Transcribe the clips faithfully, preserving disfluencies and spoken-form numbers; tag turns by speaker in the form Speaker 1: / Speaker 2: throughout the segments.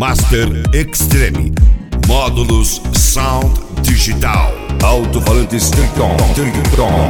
Speaker 1: Master Extreme. Módulos Sound Digital. Alto-falantes Triton. Triton.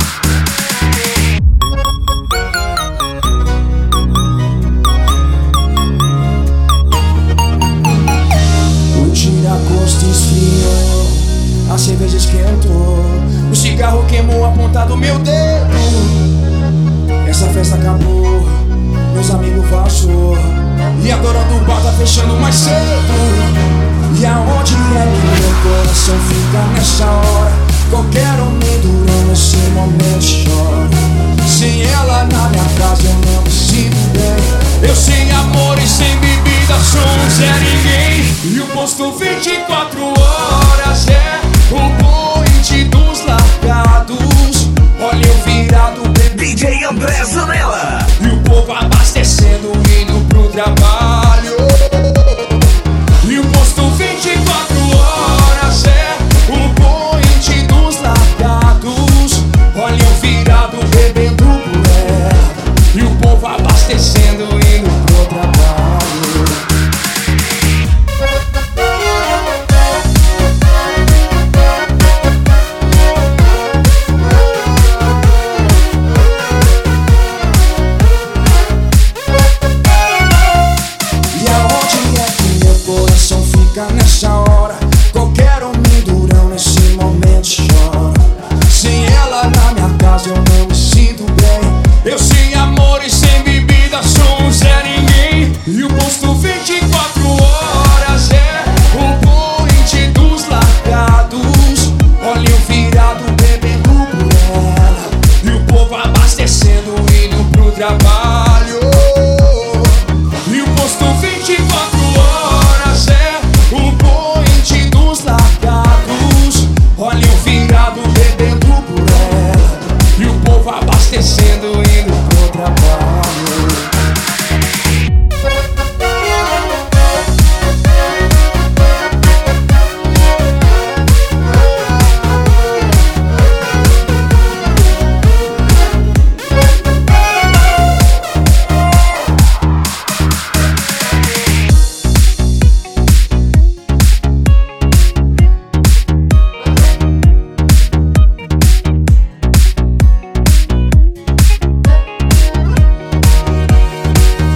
Speaker 2: O tira-gosto esfriou, a cerveja esquentou, o cigarro queimou a ponta do meu dedo. Essa festa acabou, meus amigos vazou, e agora do bar tá fechando mais cedo. E aonde é que meu coração fica nessa hora? Qualquer homem durante esse momento chora. Sem ela na minha casa eu não me sinto bem. Eu sem amor e sem bebida sou um Zé Ninguém. E o posto vinte e quatro horas é o point dos largados. Olha eu virado bebendo
Speaker 3: D J André Zanella.
Speaker 2: e o povo abastecendo indo pro trabalho. E o posto vinte e quatro horas é o point dos largados. Olha eu virado bebendo por ela e o povo abastecendo indo pro trabalho. E aonde é que meu coração fica nessa hora? Qualquer homem durão nesse momento chora. Sem ela na minha casa eu não me sinto bem. Eu sem amor e sem bebida sou um Zé Ninguém. E o posto vinte e quatro horas é o point dos largados. Olha eu virado bebendo por ela e o povo abastecendo indo pro trabalho. E o posto vinte e quatro horas é o point dos largados. Olha eu virado bebendo por ela e o povo abastecendo indo pro trabalho.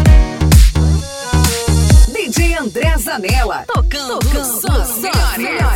Speaker 3: D J André Zanella. Tocando, Tocando só as melhores.